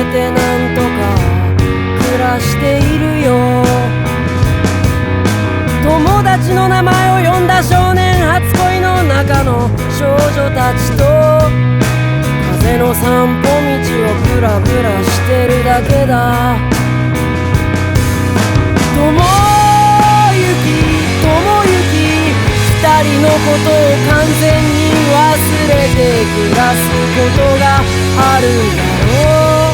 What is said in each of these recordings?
てなんとか暮らしているよ。友達の名前を呼んだ少年、初恋の中の少女たちと風の散歩道をブラブラしてるだけだ。友行二人のことを完全に忘れて暮らすことがあるだろう。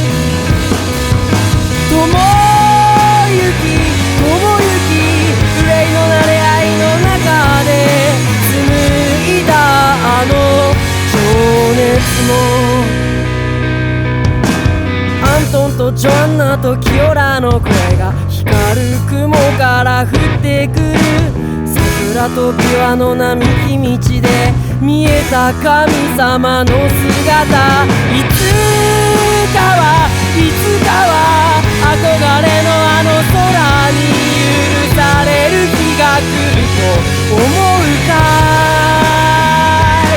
友行憂いの慣れ合いの中で紡いだあの情熱も、アントンとジョアンナとキオラの声が光る雲から降ってくる。桜とビワの並木道で見えた神様の姿、いつかは憧れのあの空に許される日が来ると思うかい。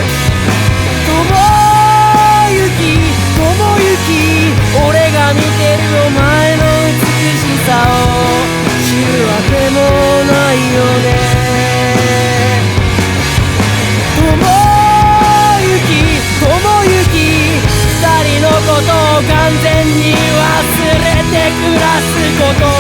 友行俺が見てるお前の美しさを知るわけもないよね。二人のことを完全に忘れて暮らすこと